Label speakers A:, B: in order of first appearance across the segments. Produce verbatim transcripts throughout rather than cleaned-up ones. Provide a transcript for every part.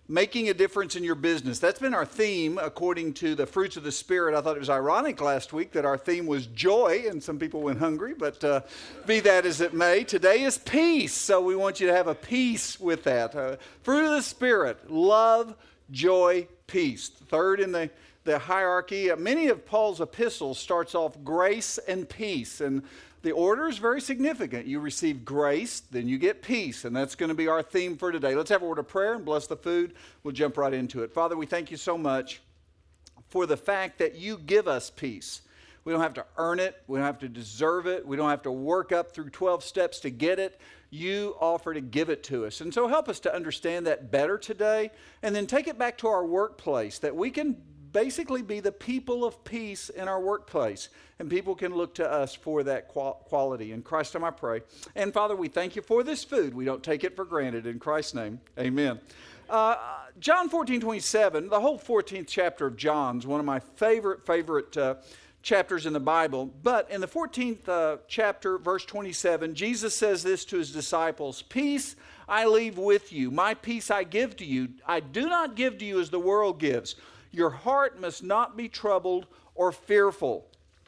A: making a difference in your business. That's been our theme according to the fruits of the Spirit. I thought it was ironic last week that our theme was joy, and some people went hungry, but uh, be that as it may, today is peace. So we want you to have a peace with that. Uh, fruit of the Spirit, love, joy, peace. Third in the, the hierarchy, uh, many of Paul's epistles starts off grace and peace, and the order is very significant. You receive grace, then you get peace, and that's going to be our theme for today. Let's have a word of prayer and bless the food. We'll jump right into it. Father, we thank you so much for the fact that you give us peace. We don't have to earn it. We don't have to deserve it. We don't have to work up through twelve steps to get it. You offer to give it to us. And so help us to understand that better today, and then take it back to our workplace, that we can basically be the people of peace in our workplace, and people can look to us for that quality. In Christ's name I pray. And Father, we thank you for this food. We don't take it for granted. In Christ's name, amen. Uh, John fourteen twenty-seven, the whole fourteenth chapter of John is one of my favorite, favorite uh, chapters in the Bible. But in the fourteenth uh, chapter, verse twenty-seven, Jesus says this to his disciples: "Peace I leave with you. My peace I give to you. I do not give to you as the world gives. Your heart must not be troubled or fearful."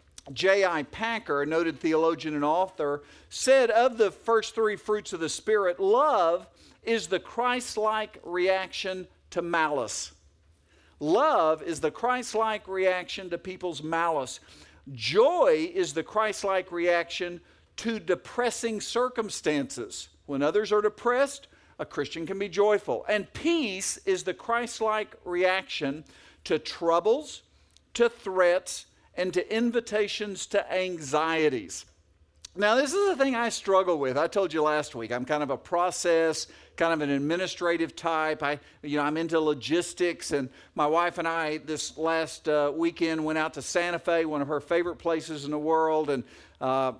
A: J I Packer, a noted theologian and author, said of the first three fruits of the Spirit, love is the Christ-like reaction to malice. Love is the Christ-like reaction to people's malice. Joy is the Christ-like reaction to depressing circumstances. When others are depressed, a Christian can be joyful. And peace is the Christ-like reaction to troubles, to threats, and to invitations to anxieties. Now, this is the thing I struggle with. I told you last week, I'm kind of a process, kind of an administrative type. I, you know, I'm into logistics, and my wife and I this last uh, weekend went out to Santa Fe, one of her favorite places in the world, and uh,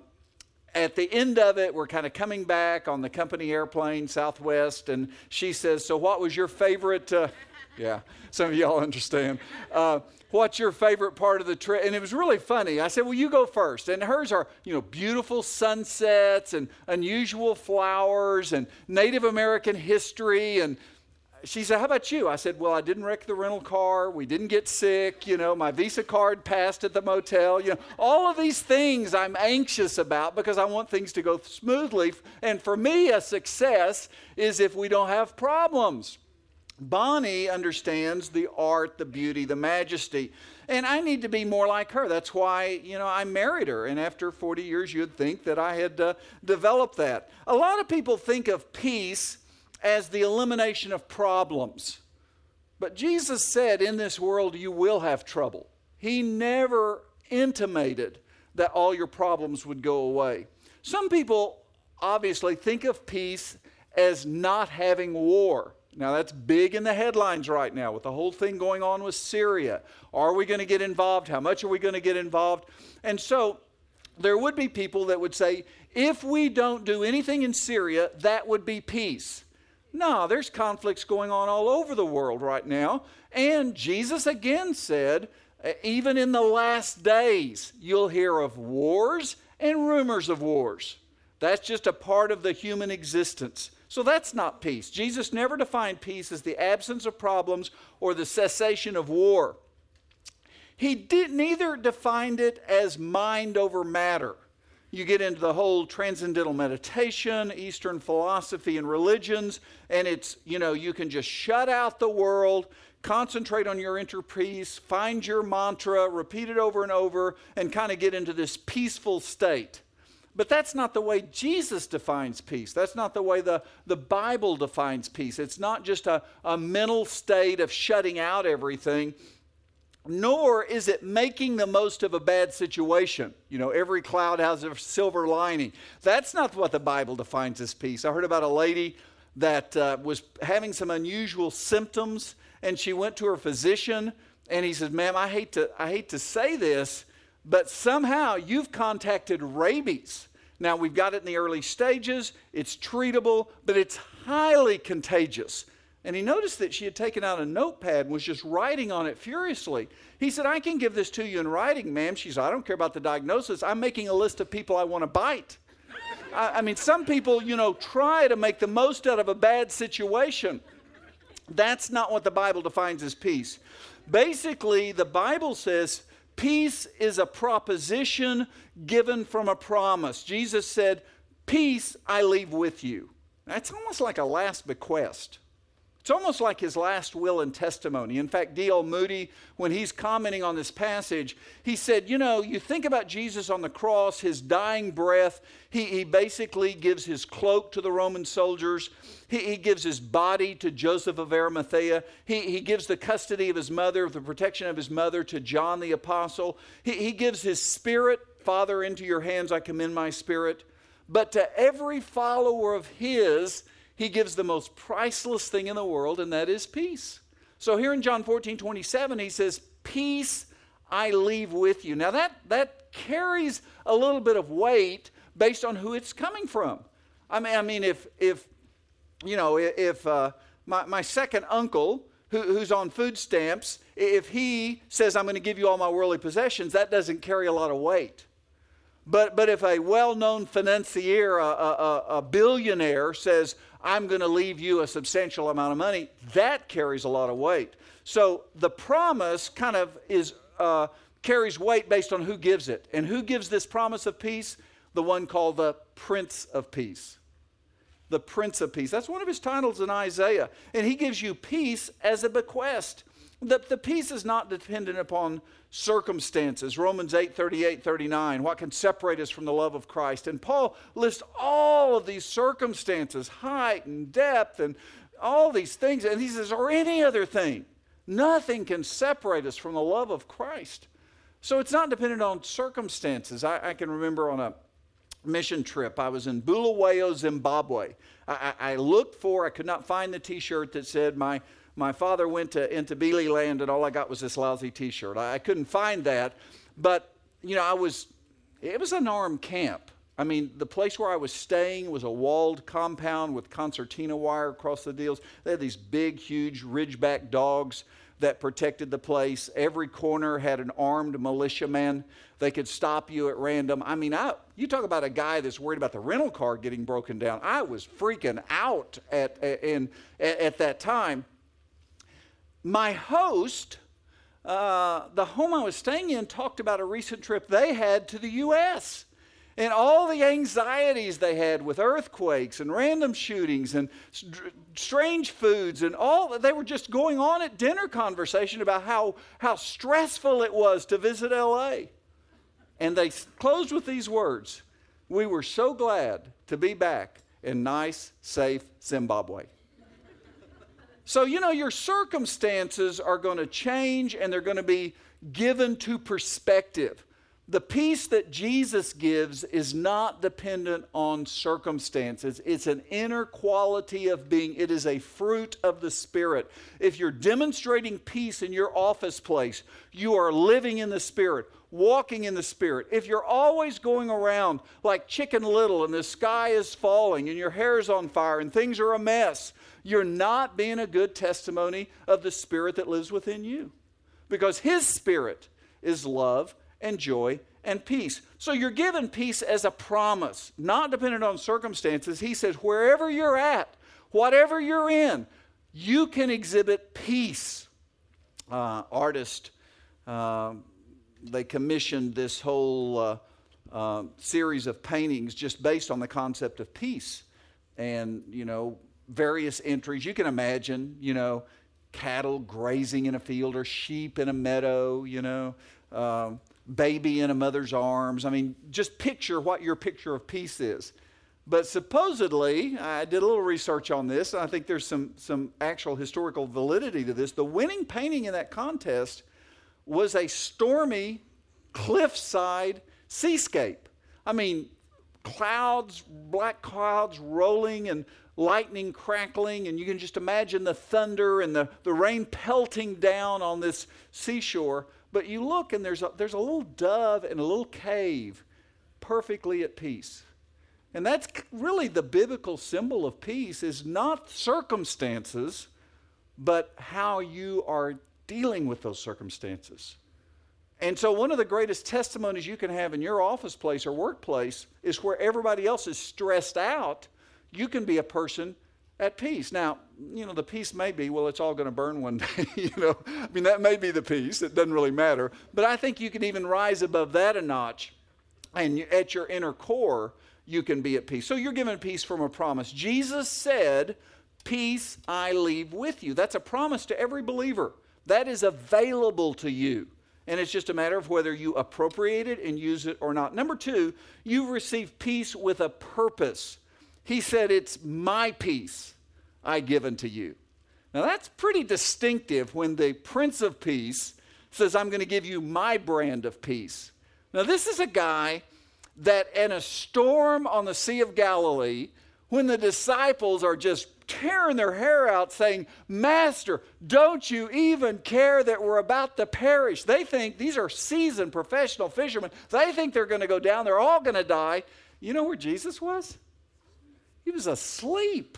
A: at the end of it, we're kind of coming back on the company airplane, Southwest, and she says, "So what was your favorite..." Uh, yeah, some of y'all understand. Uh, what's your favorite part of the trip? And it was really funny. I said, "Well, you go first." And hers are, you know, beautiful sunsets and unusual flowers and Native American history. And she said, "How about you?" I said, "Well, I didn't wreck the rental car. We didn't get sick. You know, my Visa card passed at the motel. You know, all of these things I'm anxious about because I want things to go smoothly. And for me, a success is if we don't have problems." Bonnie understands the art, the beauty, the majesty. And I need to be more like her. That's why, you know, I married her. And after forty years, you'd think that I had uh, developed that. A lot of people think of peace as the elimination of problems. But Jesus said, in this world, you will have trouble. He never intimated that all your problems would go away. Some people obviously think of peace as not having war. Now, that's big in the headlines right now with the whole thing going on with Syria. Are we going to get involved? How much are we going to get involved? And so there would be people that would say, if we don't do anything in Syria, that would be peace. No, there's conflicts going on all over the world right now. And Jesus again said, even in the last days, you'll hear of wars and rumors of wars. That's just a part of the human existence. So that's not peace. Jesus never defined peace as the absence of problems or the cessation of war. He did neither defined it as mind over matter. You get into the whole transcendental meditation, Eastern philosophy and religions, and it's, you know, you can just shut out the world, concentrate on your inner peace, find your mantra, repeat it over and over, and kind of get into this peaceful state. But that's not the way Jesus defines peace. That's not the way the, the Bible defines peace. It's not just a, a mental state of shutting out everything, nor is it making the most of a bad situation. You know, every cloud has a silver lining. That's not what the Bible defines as peace. I heard about a lady that uh, was having some unusual symptoms, and she went to her physician, and he said, "Ma'am, I hate to, I hate to say this, but somehow you've contacted rabies. Now, we've got it in the early stages. It's treatable, but it's highly contagious." And he noticed that she had taken out a notepad and was just writing on it furiously. He said, "I can give this to you in writing, ma'am." She said, "I don't care about the diagnosis. I'm making a list of people I want to bite." I, I mean, some people, you know, try to make the most out of a bad situation. That's not what the Bible defines as peace. Basically, the Bible says peace is a proposition given from a promise. Jesus said, peace I leave with you. That's almost like a last bequest. It's almost like his last will and testimony. In fact, D L Moody, when he's commenting on this passage, he said, you know, you think about Jesus on the cross, his dying breath, he, he basically gives his cloak to the Roman soldiers. He, he gives his body to Joseph of Arimathea. He, he gives the custody of his mother, the protection of his mother to John the Apostle. He, he gives his spirit, Father, into your hands I commend my spirit. But to every follower of his, he gives the most priceless thing in the world, and that is peace. So here in John fourteen twenty-seven, he says, peace I leave with you. Now that, that carries a little bit of weight based on who it's coming from. I mean, I mean if, if you know, if uh, my, my second uncle, who, who's on food stamps, if he says, I'm going to give you all my worldly possessions, that doesn't carry a lot of weight. But, but if a well-known financier, a, a, a billionaire says, I'm going to leave you a substantial amount of money, that carries a lot of weight. So the promise kind of is uh, carries weight based on who gives it. And who gives this promise of peace? The one called the Prince of Peace. The Prince of Peace. That's one of his titles in Isaiah. And he gives you peace as a bequest. The, the peace is not dependent upon circumstances. Romans eight, thirty-eight, thirty-nine. What can separate us from the love of Christ? And Paul lists all of these circumstances, height and depth and all these things. And he says, or any other thing. Nothing can separate us from the love of Christ. So it's not dependent on circumstances. I, I can remember on a mission trip, I was in Bulawayo, Zimbabwe. I, I, I looked for, I could not find the t-shirt that said my My father went to into Beely Land, and all I got was this lousy T-shirt. I, I couldn't find that, but you know, I was. It was an armed camp. I mean, the place where I was staying was a walled compound with concertina wire across the deals. They had these big, huge Ridgeback dogs that protected the place. Every corner had an armed militiaman. They could stop you at random. I mean, I, you talk about a guy that's worried about the rental car getting broken down. I was freaking out at at, in, at, at that time. My host, uh, the home I was staying in, talked about a recent trip they had to the U S and all the anxieties they had with earthquakes and random shootings and st- strange foods and all. They were just going on at dinner conversation about how, how stressful it was to visit L A. And they closed with these words, we were so glad to be back in nice, safe Zimbabwe. So, you know, your circumstances are going to change and they're going to be given to perspective. The peace that Jesus gives is not dependent on circumstances. It's an inner quality of being. It is a fruit of the Spirit. If you're demonstrating peace in your office place, you are living in the Spirit, walking in the Spirit. If you're always going around like Chicken Little and the sky is falling and your hair is on fire and things are a mess, you're not being a good testimony of the Spirit that lives within you. Because His Spirit is love and joy and peace. So you're given peace as a promise, not dependent on circumstances. He says, wherever you're at, whatever you're in, you can exhibit peace. Uh, artist, uh, they commissioned this whole uh, uh, series of paintings just based on the concept of peace. And, you know, various entries. You can imagine, you know, cattle grazing in a field or sheep in a meadow, you know, um, baby in a mother's arms. I mean, just picture what your picture of peace is. But supposedly, I did a little research on this, and I think there's some, some actual historical validity to this. The winning painting in that contest was a stormy cliffside seascape. I mean, clouds, black clouds rolling and lightning crackling, and you can just imagine the thunder and the, the rain pelting down on this seashore. But you look and there's a, there's a little dove in a little cave perfectly at peace. And that's really the biblical symbol of peace, is not circumstances, but how you are dealing with those circumstances. And so one of the greatest testimonies you can have in your office place or workplace is where everybody else is stressed out, you can be a person at peace. Now, you know, the peace may be, well, it's all going to burn one day. you know, I mean, that may be the peace. It doesn't really matter. But I think you can even rise above that a notch. And at your inner core, you can be at peace. So you're given peace from a promise. Jesus said, peace I leave with you. That's a promise to every believer. That is available to you. And it's just a matter of whether you appropriate it and use it or not. Number two, you've received peace with a purpose. He said, it's my peace I give unto you. Now that's pretty distinctive when the Prince of Peace says, I'm going to give you my brand of peace. Now this is a guy that in a storm on the Sea of Galilee, when the disciples are just tearing their hair out saying, Master, don't you even care that we're about to perish? They think, these are seasoned professional fishermen. They think they're going to go down. They're all going to die. You know where Jesus was? He was asleep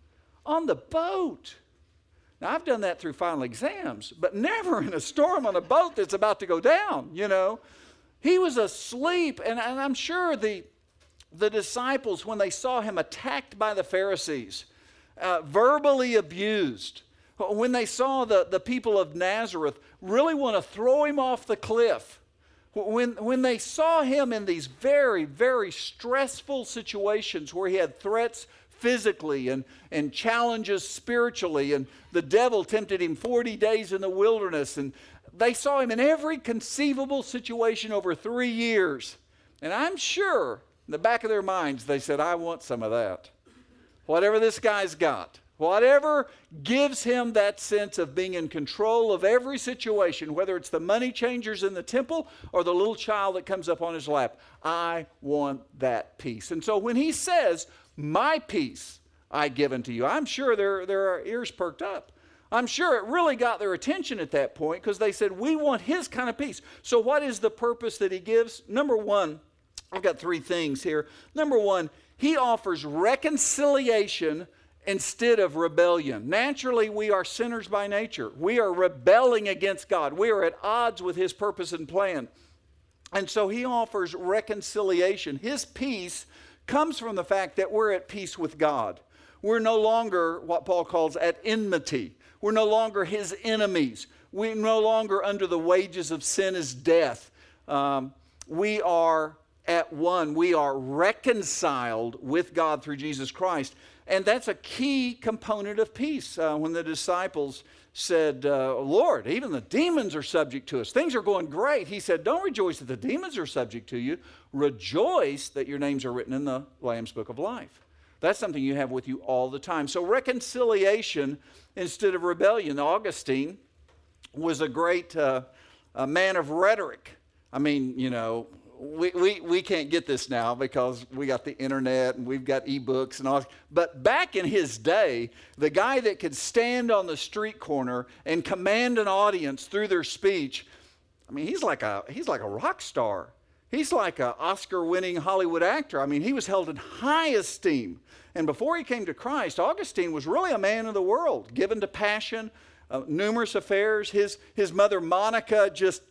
A: on the boat. Now, I've done that through final exams, but never in a storm on a boat that's about to go down, you know. He was asleep, and, and I'm sure the, the disciples, when they saw him attacked by the Pharisees, uh, verbally abused, when they saw the, the people of Nazareth really want to throw him off the cliff, when, when they saw him in these very, very stressful situations where he had threats physically and, and challenges spiritually, and the devil tempted him forty days in the wilderness, and they saw him in every conceivable situation over three years. And I'm sure in the back of their minds they said, I want some of that. Whatever this guy's got, whatever gives him that sense of being in control of every situation, whether it's the money changers in the temple or the little child that comes up on his lap, I want that peace. And so when he says, my peace I give unto you, I'm sure their, their ears perked up. I'm sure it really got their attention at that point because they said, we want his kind of peace. So what is the purpose that he gives? Number one, I've got three things here. Number one, he offers reconciliation instead of rebellion. Naturally, we are sinners by nature. We are rebelling against God. We are at odds with his purpose and plan. And so he offers reconciliation. His peace comes from the fact that we're at peace with God. We're no longer what Paul calls at enmity. We're no longer his enemies. We're no longer under the wages of sin is death. Um, we are at one. We are reconciled with God through Jesus Christ. And that's a key component of peace. Uh, when the disciples said, uh, Lord, even the demons are subject to us. Things are going great. He said, don't rejoice that the demons are subject to you. Rejoice that your names are written in the Lamb's Book of Life. That's something you have with you all the time. So reconciliation instead of rebellion. Augustine was a great uh, a man of rhetoric. I mean, you know, we, we, we can't get this now because we got the internet and we've got ebooks and all. But back in his day, the guy that could stand on the street corner and command an audience through their speech, I mean, he's like a he's like a rock star. He's like an Oscar-winning Hollywood actor. I mean, he was held in high esteem. And before he came to Christ, Augustine was really a man of the world, given to passion, uh, numerous affairs. His, his mother Monica just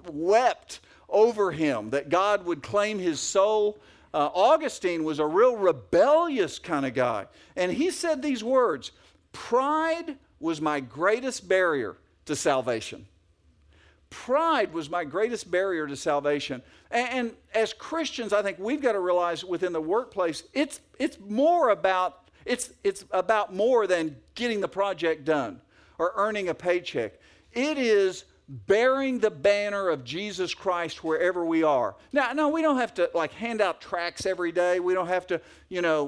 A: wept over him that God would claim his soul. Uh, Augustine was a real rebellious kind of guy. And he said these words, pride was my greatest barrier to salvation. Pride was my greatest barrier to salvation. And, and as Christians, I think we've got to realize within the workplace, it's it's more about it's it's about more than getting the project done or earning a paycheck. It is bearing the banner of Jesus Christ wherever we are. Now, no, we don't have to like hand out tracts every day. We don't have to, you know.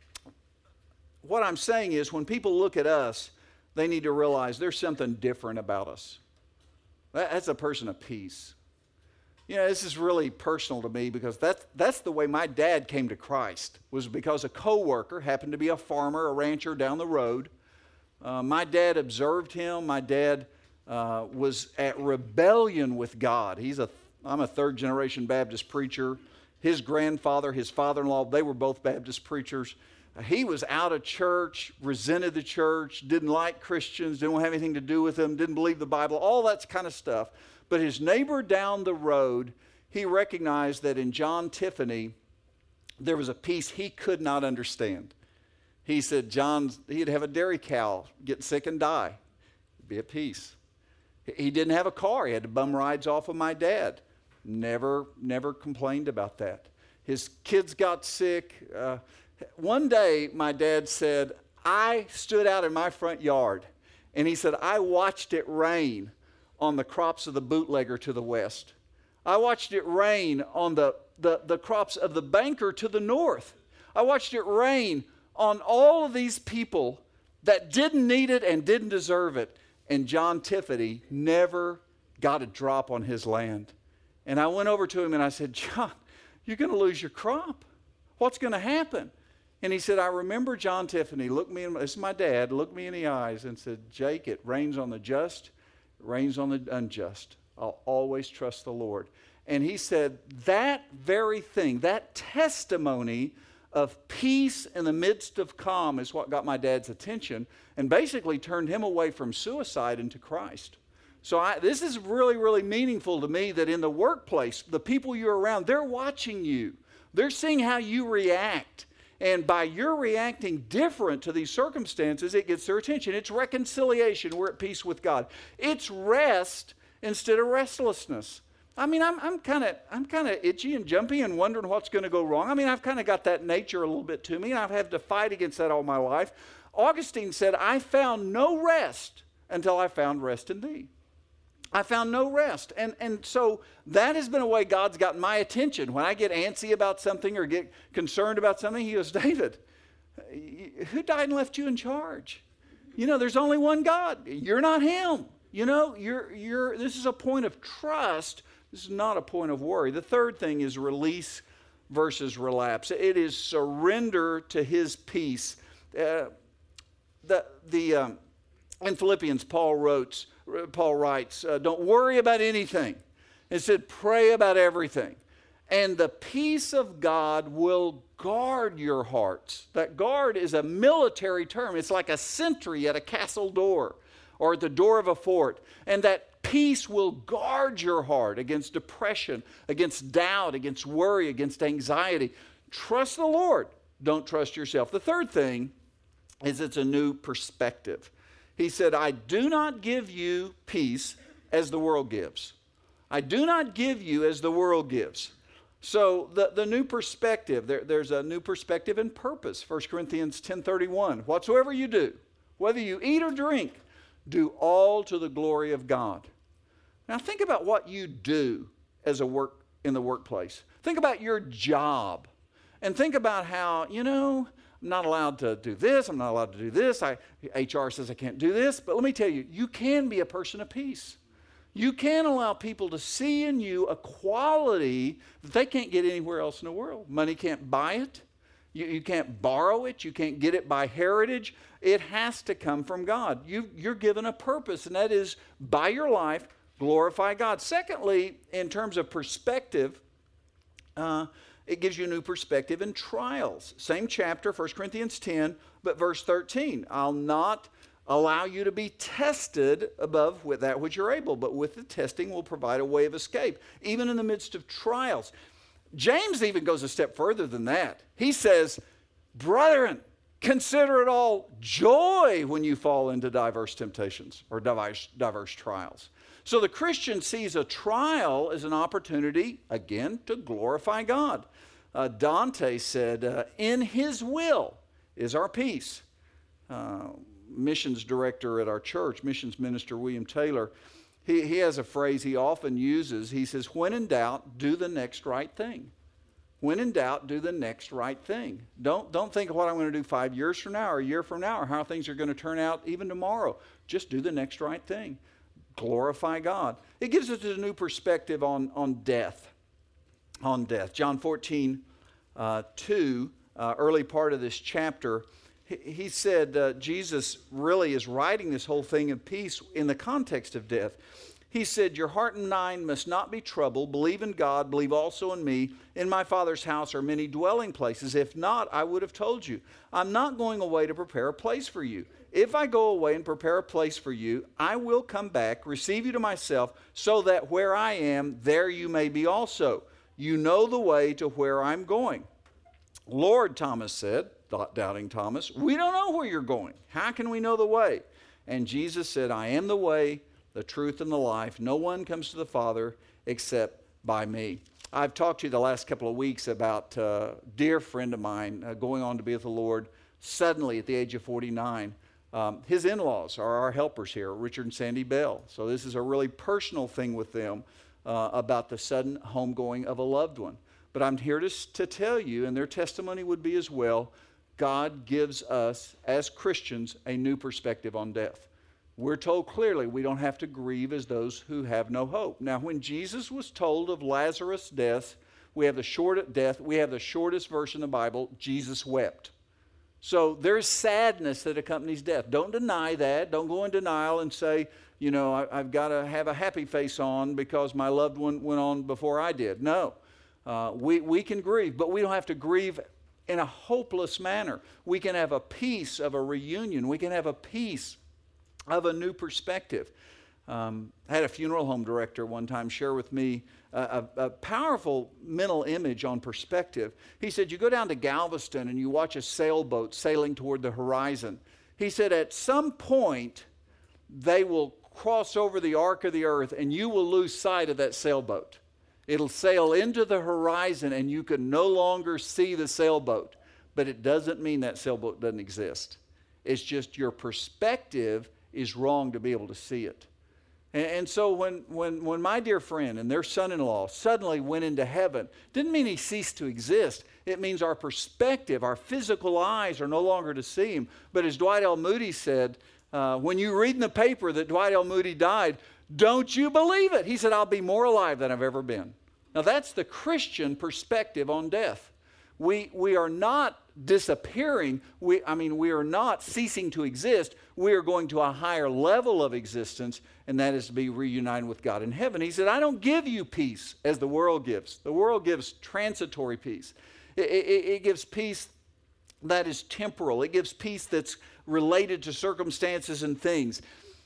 A: What I'm saying is when people look at us, they need to realize there's something different about us. That's a person of peace. You know, this is really personal to me because that's, that's the way my dad came to Christ, was because a coworker happened to be a farmer, a rancher down the road. Uh, my dad observed him. My dad uh, was at rebellion with God. He's a, I'm a third generation Baptist preacher. His grandfather, his father-in-law, they were both Baptist preachers. He was out of church, resented the church, didn't like Christians, didn't have anything to do with them, didn't believe the Bible, all that kind of stuff. But his neighbor down the road, he recognized that in John Tiffany, there was a peace he could not understand. He He said John, he'd have a dairy cow get sick and die. He'd be at peace. He didn't have a car. He had to bum rides off of my dad. Never, never complained about that. His kids got sick. Uh, one day, my dad said, I stood out in my front yard, and he said, I watched it rain on the crops of the bootlegger to the west. I watched it rain on the, the, the crops of the banker to the north. I watched it rain on all of these people that didn't need it and didn't deserve it. And John Tiffany never got a drop on his land. And I went over to him and I said, John, you're going to lose your crop. What's going to happen? And he said, I remember John Tiffany looked me in, this is my dad, looked me in the eyes and said, Jake, it rains on the just, it rains on the unjust. I'll always trust the Lord. And he said, that very thing, that testimony of peace in the midst of calm is what got my dad's attention and basically turned him away from suicide into Christ. So I, this is really, really meaningful to me that in the workplace, the people you're around, they're watching you. They're seeing how you react. And by your reacting different to these circumstances, it gets their attention. It's reconciliation. We're at peace with God. It's rest instead of restlessness. I mean, I'm I'm kind of I'm kind of itchy and jumpy and wondering what's going to go wrong. I mean, I've kind of got that nature a little bit to me, and I've had to fight against that all my life. Augustine said, I found no rest until I found rest in thee. I found no rest. And, and so that has been a way God's gotten my attention. When I get antsy about something or get concerned about something, he goes, David, who died and left you in charge? You know, there's only one God. You're not him. You know, you're, you're, this is a point of trust. This is not a point of worry. The third thing is release versus relapse. It is surrender to his peace. Uh, the, the, um, in Philippians, Paul wrote, Paul writes, uh, don't worry about anything. Instead, pray about everything. And the peace of God will guard your hearts. That guard is a military term. It's like a sentry at a castle door or at the door of a fort. And that peace will guard your heart against depression, against doubt, against worry, against anxiety. Trust the Lord. Don't trust yourself. The third thing is it's a new perspective. He said, I do not give you peace as the world gives. I do not give you as the world gives. So the, the new perspective, there, there's a new perspective and purpose. First Corinthians ten thirty-one, whatsoever you do, whether you eat or drink, do all to the glory of God. Now think about what you do as a work in the workplace. Think about your job. And think about how, you know, I'm not allowed to do this. I'm not allowed to do this. I, H R says I can't do this. But let me tell you, you can be a person of peace. You can allow people to see in you a quality that they can't get anywhere else in the world. Money can't buy it. You, you can't borrow it. You can't get it by heritage. It has to come from God. You, you're given a purpose, and that is, by your life, glorify God. Secondly, in terms of perspective, uh, it gives you a new perspective in trials. Same chapter, First Corinthians ten, but verse thirteen. I'll not allow you to be tested above with that which you're able, but with the testing will provide a way of escape, even in the midst of trials. James even goes a step further than that. He says, brethren, consider it all joy when you fall into diverse temptations or diverse, diverse trials. So the Christian sees a trial as an opportunity, again, to glorify God. Uh, Dante said, uh, in his will is our peace. Uh, missions director at our church, missions minister William Taylor, he, he has a phrase he often uses. He says, when in doubt, do the next right thing. When in doubt, do the next right thing. Don't, don't think of what I'm going to do five years from now or a year from now or how things are going to turn out even tomorrow. Just do the next right thing. Glorify God. It gives us a new perspective on, on death. On death. John fourteen, uh, two, uh, early part of this chapter, he, he said uh, Jesus really is writing this whole thing in peace in the context of death. He said, your heart and mind must not be troubled. Believe in God, believe also in me. In my Father's house are many dwelling places. If not, I would have told you. I'm not going away to prepare a place for you. If I go away and prepare a place for you, I will come back, receive you to myself, so that where I am, there you may be also. You know the way to where I'm going. Lord, Thomas said, doubting Thomas. We don't know where you're going. How can we know the way? And Jesus said, I am the way, the truth, and the life. No one comes to the Father except by me. I've talked to you the last couple of weeks about a dear friend of mine uh, going on to be with the Lord suddenly at the age of forty-nine. Um, his in-laws are our helpers here, Richard and Sandy Bell. So this is a really personal thing with them uh, about the sudden homegoing of a loved one. But I'm here to, to tell you, and their testimony would be as well, God gives us, as Christians, a new perspective on death. We're told clearly we don't have to grieve as those who have no hope. Now, when Jesus was told of Lazarus' death, we have the short death, we have the shortest verse in the Bible, Jesus wept. So there's sadness that accompanies death. Don't deny that. Don't go in denial and say, you know, I, I've got to have a happy face on because my loved one went on before I did. No, uh, we, we can grieve, but we don't have to grieve in a hopeless manner. We can have a peace of a reunion. We can have a peace of a new perspective. Um, I had a funeral home director one time share with me a, a, a powerful mental image on perspective. He said, you go down to Galveston and you watch a sailboat sailing toward the horizon. He said, at some point, they will cross over the arc of the earth and you will lose sight of that sailboat. It'll sail into the horizon and you can no longer see the sailboat. But it doesn't mean that sailboat doesn't exist. It's just your perspective is wrong to be able to see it. And so when, when, when my dear friend and their son-in-law suddenly went into heaven, didn't mean he ceased to exist. It means our perspective, our physical eyes are no longer to see him. But as Dwight L. Moody said, uh, when you read in the paper that Dwight L. Moody died, don't you believe it? He said, I'll be more alive than I've ever been. Now that's the Christian perspective on death. We, we are not disappearing. We, I mean, we are not ceasing to exist. We are going to a higher level of existence, and that is to be reunited with God in heaven. He said, I don't give you peace as the world gives. The world gives transitory peace. It, it, it gives peace that is temporal. It gives peace that's related to circumstances and things.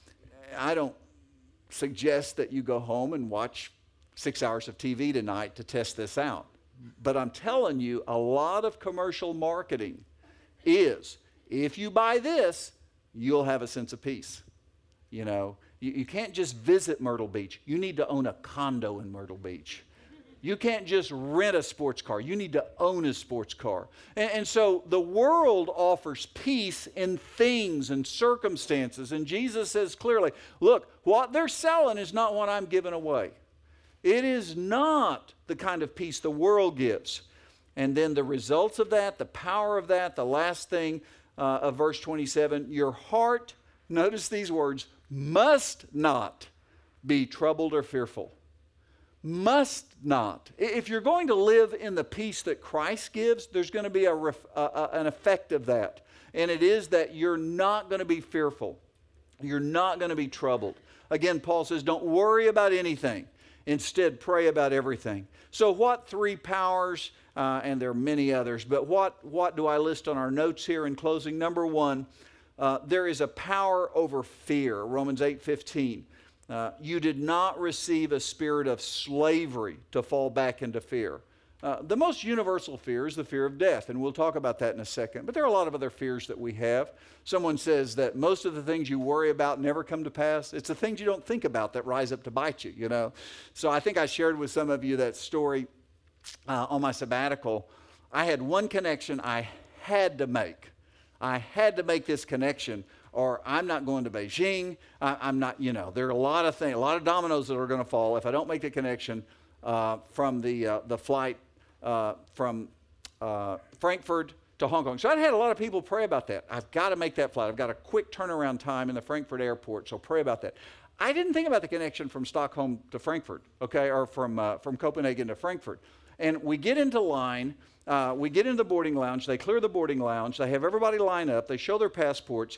A: I don't suggest that you go home and watch six hours of T V tonight to test this out. But I'm telling you, a lot of commercial marketing is, if you buy this, you'll have a sense of peace. You know, you, you can't just visit Myrtle Beach. You need to own a condo in Myrtle Beach. You can't just rent a sports car. You need to own a sports car. And, and so the world offers peace in things and circumstances. And Jesus says clearly, look, what they're selling is not what I'm giving away. It is not the kind of peace the world gives. And then the results of that, the power of that, the last thing uh, of verse twenty-seven, your heart, notice these words, must not be troubled or fearful. Must not. If you're going to live in the peace that Christ gives, there's going to be a, ref, a, a, an effect of that. And it is that you're not going to be fearful. You're not going to be troubled. Again, Paul says, don't worry about anything. Instead, pray about everything. So what three powers, uh, and there are many others, but what, what do I list on our notes here in closing? Number one, uh, there is a power over fear. Romans eight fifteen. Uh, you did not receive a spirit of slavery to fall back into fear. Uh, the most universal fear is the fear of death, and we'll talk about that in a second. But there are a lot of other fears that we have. Someone says that most of the things you worry about never come to pass. It's the things you don't think about that rise up to bite you, you know. So I think I shared with some of you that story uh, on my sabbatical. I had one connection I had to make. I had to make this connection, or I'm not going to Beijing. I, I'm not, you know, there are a lot of things, a lot of dominoes that are going to fall if I don't make the connection uh, from the uh, the flight uh, from uh, Frankfurt to Hong Kong. So I had a lot of people pray about that. I've got to make that flight. I've got a quick turnaround time in the Frankfurt airport, so pray about that. I didn't think about the connection from Stockholm to Frankfurt, okay, or from uh, from Copenhagen to Frankfurt. And we get into line. Uh, we get into the boarding lounge. They clear the boarding lounge. They have everybody line up. They show their passports.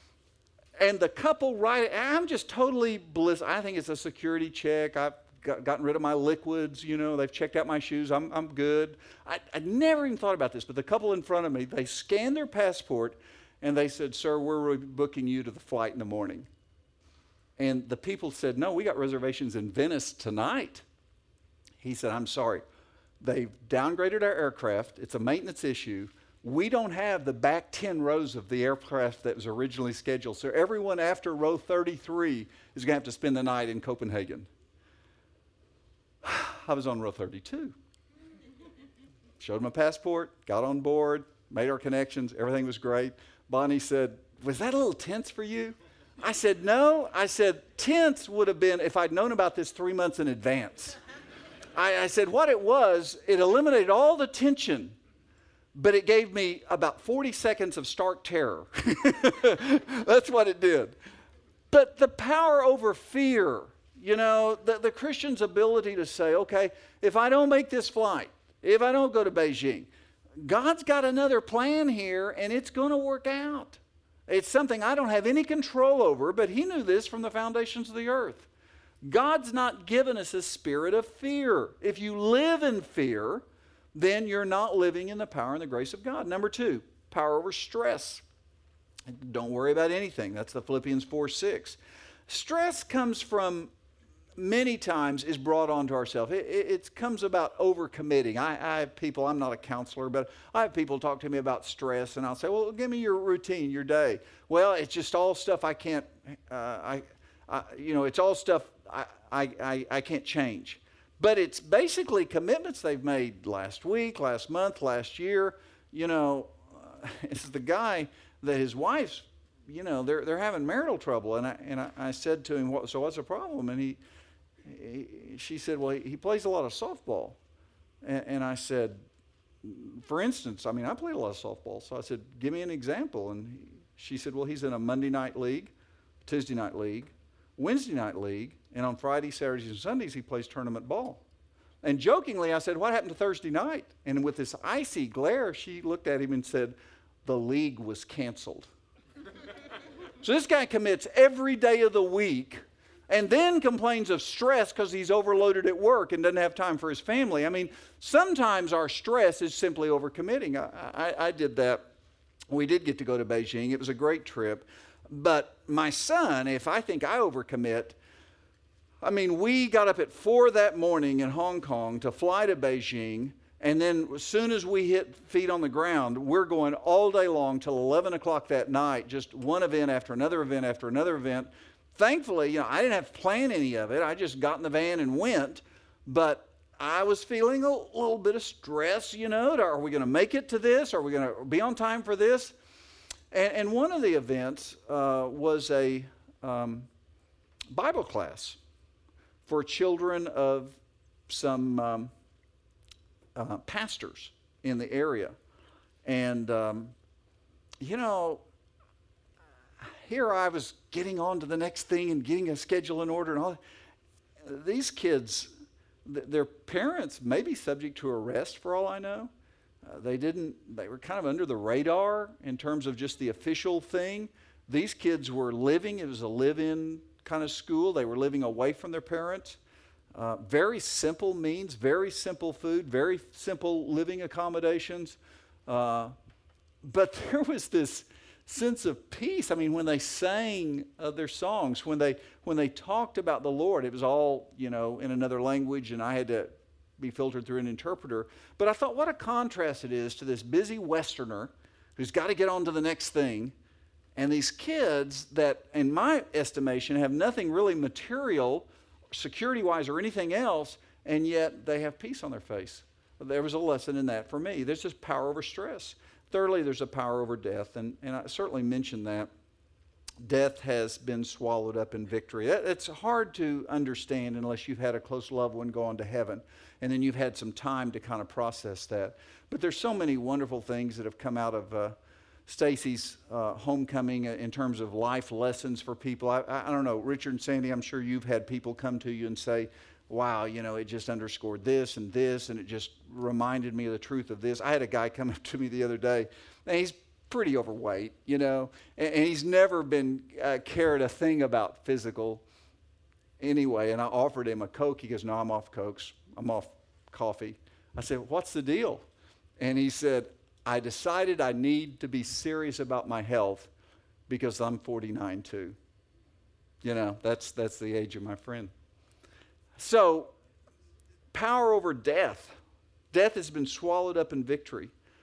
A: And the couple, right, I'm just totally bliss. I think it's a security check. I've got, gotten rid of my liquids. You know, they've checked out my shoes. I'm, I'm good. I, I never even thought about this, but the couple in front of me, they scanned their passport, and they said, sir, we're booking you to the flight in the morning. And the people said, no, we got reservations in Venice tonight. He said, I'm sorry. They've downgraded our aircraft. It's a maintenance issue. we don't have the back ten rows of the aircraft that was originally scheduled. So everyone after row thirty-three is going to have to spend the night in Copenhagen. I was on row thirty-two. Showed my passport, got on board, made our connections. Everything was great. Bonnie said, was that a little tense for you? I said, no. I said, tense would have been if I'd known about this three months in advance. I, I said, what it was, it eliminated all the tension, but it gave me about forty seconds of stark terror. That's what it did. But the power over fear, you know, the, the Christian's ability to say, okay, if I don't make this flight, if I don't go to Beijing, God's got another plan here, and it's going to work out. It's something I don't have any control over, but he knew this from the foundations of the earth. God's not given us a spirit of fear. If you live in fear, then you're not living in the power and the grace of God. Number two, power over stress. Don't worry about anything. That's the Philippians four six. Stress comes from, many times, is brought onto ourselves. It, it, it comes about overcommitting. I, I have people, I'm not a counselor, but I have people talk to me about stress, and I'll say, well, give me your routine, your day. Well, it's just all stuff I can't, uh, I, I, you know, it's all stuff I, I, I, I can't change. But it's basically commitments they've made last week, last month, last year. You know, uh, it's the guy that his wife's, you know, they're they're having marital trouble. And I and I, I said to him, what, so what's the problem? And he, he she said, well, he, he plays a lot of softball. And, and I said, for instance, I mean, I played a lot of softball. So I said, give me an example. And he, she said, well, he's in a Monday night league, Tuesday night league, Wednesday night league, and on Fridays, Saturdays, and Sundays, he plays tournament ball. And jokingly, I said, what happened to Thursday night? And with this icy glare, she looked at him and said, the league was canceled. So this guy commits every day of the week and then complains of stress because he's overloaded at work and doesn't have time for his family. I mean, sometimes our stress is simply overcommitting. I, I, I did that. We did get to go to Beijing. It was a great trip. But my son, if I think I overcommit, I mean, we got up at four that morning in Hong Kong to fly to Beijing, and then as soon as we hit feet on the ground, we're going all day long till eleven o'clock that night, just one event after another event after another event. Thankfully, you know, I didn't have to plan any of it. I just got in the van and went, but I was feeling a little bit of stress, you know. Are we going to make it to this? Are we going to be on time for this? And, and one of the events uh, was a um, Bible class for children of some um, uh, pastors in the area. And, um, you know, here I was getting on to the next thing and getting a schedule in order and all. These kids, th- their parents may be subject to arrest for all I know. Uh, they didn't, they were kind of under the radar in terms of just the official thing. These kids were living, it was a live-in kind of school. They were living away from their parents. Uh, very simple means, very simple food, very simple living accommodations. Uh, but there was this sense of peace. I mean, when they sang uh, their songs, when they when they talked about the Lord, it was all, you know, in another language, and I had to be filtered through an interpreter. But I thought, what a contrast it is to this busy Westerner who's got to get on to the next thing, and these kids that, in my estimation, have nothing really material, security-wise or anything else, and yet they have peace on their face. There was a lesson in that for me. There's just power over stress. Thirdly, there's a power over death, and, and I certainly mentioned that. Death has been swallowed up in victory. It's hard to understand unless you've had a close loved one go on to heaven, and then you've had some time to kind of process that. But there's so many wonderful things that have come out of uh, Stacy's uh, homecoming in terms of life lessons for people. I, I don't know, Richard and Sandy, I'm sure you've had people come to you and say, wow, you know, it just underscored this and this, and it just reminded me of the truth of this. I had a guy come up to me the other day, and he's pretty overweight, you know, and, and he's never been uh, cared a thing about physical anyway, and I offered him a Coke. He goes, no, I'm off Cokes. I'm off coffee. I said, what's the deal? And he said, I decided I need to be serious about my health because I'm forty-nine too. You know, that's that's the age of my friend. So, power over death. Death has been swallowed up in victory.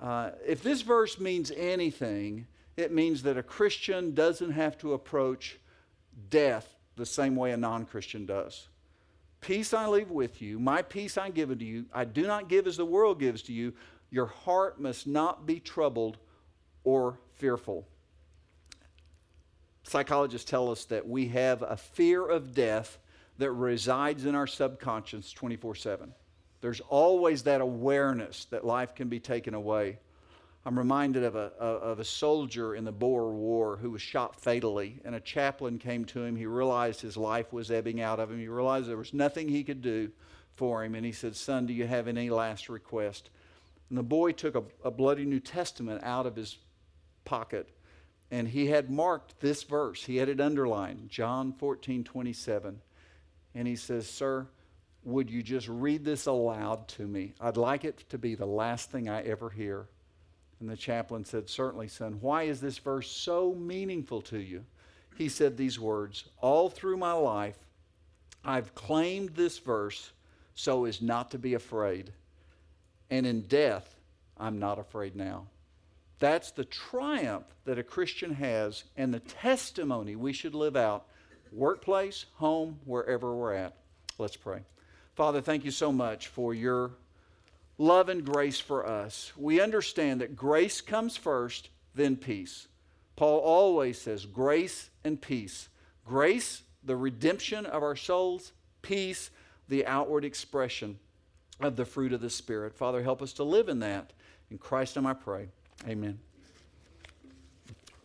A: Uh, if this verse means anything, it means that a Christian doesn't have to approach death the same way a non-Christian does. Peace I leave with you, my peace I give unto you. I do not give as the world gives to you. Your heart must not be troubled or fearful. Psychologists tell us that we have a fear of death that resides in our subconscious twenty-four seven. There's always that awareness that life can be taken away. I'm reminded of a, of a soldier in the Boer War who was shot fatally, and a chaplain came to him. He realized his life was ebbing out of him. He realized there was nothing he could do for him, and he said, "Son, do you have any last request?" And the boy took a, a bloody New Testament out of his pocket, and he had marked this verse. He had it underlined, John fourteen twenty-seven. And he says, "Sir, would you just read this aloud to me? I'd like it to be the last thing I ever hear." And the chaplain said, "Certainly, son. Why is this verse so meaningful to you?" He said these words, "All through my life, I've claimed this verse so as not to be afraid. And in death, I'm not afraid now." That's the triumph that a Christian has and the testimony we should live out, workplace, home, wherever we're at. Let's pray. Father, thank you so much for your love and grace for us. We understand that grace comes first, then peace. Paul always says grace and peace. Grace, the redemption of our souls. Peace, the outward expression of the fruit of the Spirit. Father, help us to live in that. In Christ's name I pray. Amen.